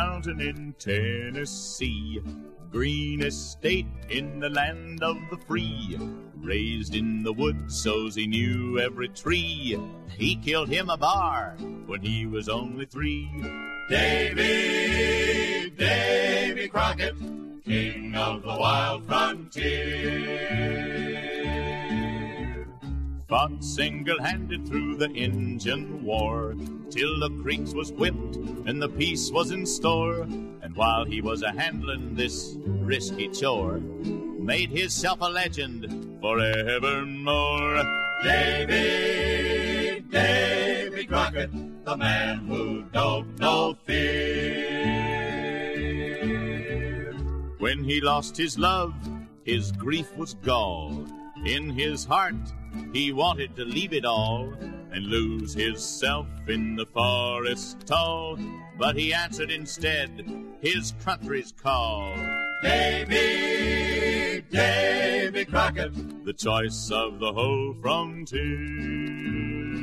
mountain in Tennessee, greenest state in the land of the free. Raised in the woods so's he knew every tree. He killed him a bar when he was only 3. Davy Crockett, king of the wild frontier. Fought single-handed through the Injun War, till the Creeks was whipped and the peace was in store. And while he was a-handlin' this risky chore, made hisself a legend forevermore. Davy Crockett, the man who don't know fear. When he lost his love, his grief was gall. In his heart, he wanted to leave it all and lose hisself in the forest tall. But he answered instead his country's call. Davy Crockett, the choice of the whole frontier.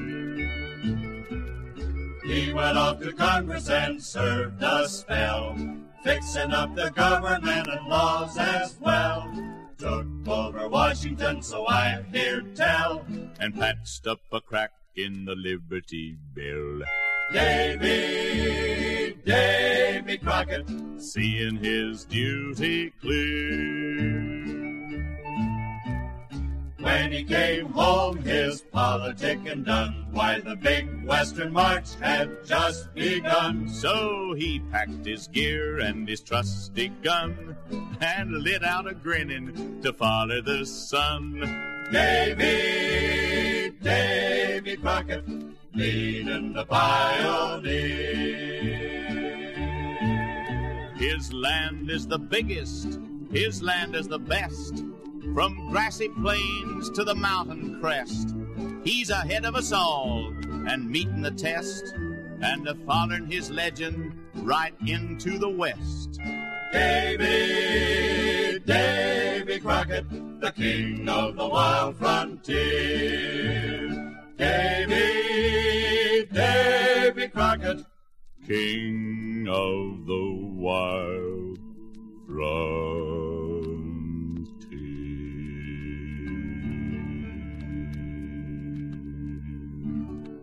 He went off to Congress and served a spell, fixing up the government and laws as well. Took over Washington, so I hear tell, and patched up a crack in the Liberty Bell. Davy Crockett, seeing his duty clear. When he came home, his politicking done, why the big Western March had just begun. So he packed his gear and his trusty gun and lit out a-grinning to follow the sun. Davy Crockett, leading the pioneer. His land is the biggest, his land is the best, from grassy plains to the mountain crest. He's ahead of us all and meeting the test, and following his legend right into the West. Davy Crockett, the king of the wild frontier. Davy Crockett, king of the wild frontier.